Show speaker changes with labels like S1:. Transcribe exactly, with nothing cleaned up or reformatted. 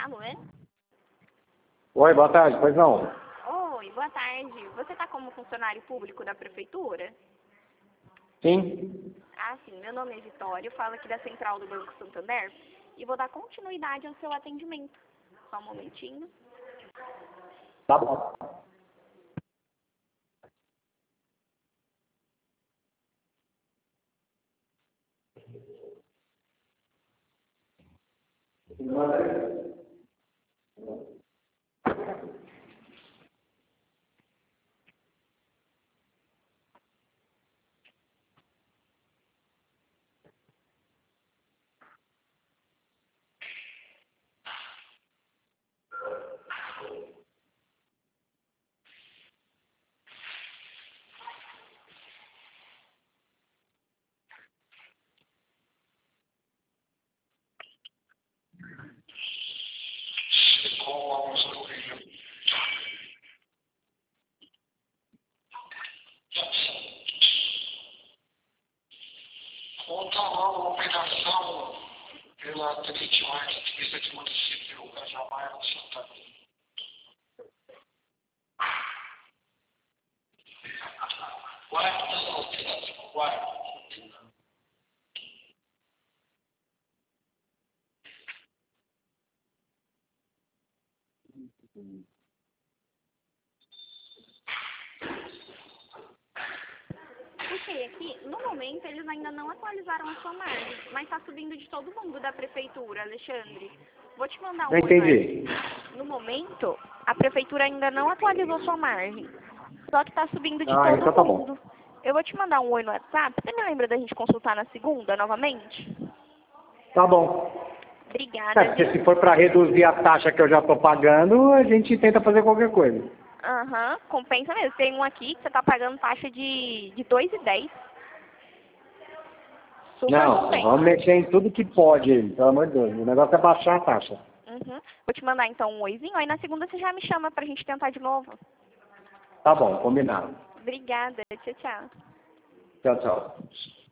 S1: Alô, é?
S2: Oi, boa tarde, pois não?
S1: Oi, boa tarde. Você está como funcionário público da prefeitura?
S2: Sim?
S1: Ah, sim. Meu nome é Vitória, eu falo aqui da Central do Banco Santander e vou dar continuidade ao seu atendimento. Só um momentinho.
S2: Tá bom.
S3: Conta lá uma operação pela Tenente Marques, Polícia de Município, Cajamar, Santa Cruz. Guarda a operação, guarda.
S1: Puxei aqui, no momento eles ainda não atualizaram a sua margem, mas está subindo de todo mundo da prefeitura, Alexandre. Vou te mandar um
S2: Não
S1: oi no
S2: entendi.
S1: WhatsApp. No momento, a prefeitura ainda não atualizou sua margem, só que está subindo de
S2: Ah,
S1: todo
S2: então tá
S1: mundo.
S2: bom.
S1: Eu vou te mandar um oi no WhatsApp. Você me lembra da gente consultar na segunda, novamente?
S2: Tá bom.
S1: Obrigada,
S2: É, porque
S1: viu?
S2: se for para reduzir a taxa que eu já tô pagando, a gente tenta fazer qualquer coisa.
S1: Aham, compensa mesmo. Tem um aqui que você está pagando taxa de, de dois e dez. Super
S2: Não,
S1: compensa.
S2: vamos mexer em tudo que pode aí, pelo amor de Deus. O negócio é baixar a taxa.
S1: Uhum. Vou te mandar então um oizinho, aí na segunda você já me chama pra gente tentar de novo.
S2: Tá bom, combinado.
S1: Obrigada, tchau, tchau.
S2: Tchau, tchau.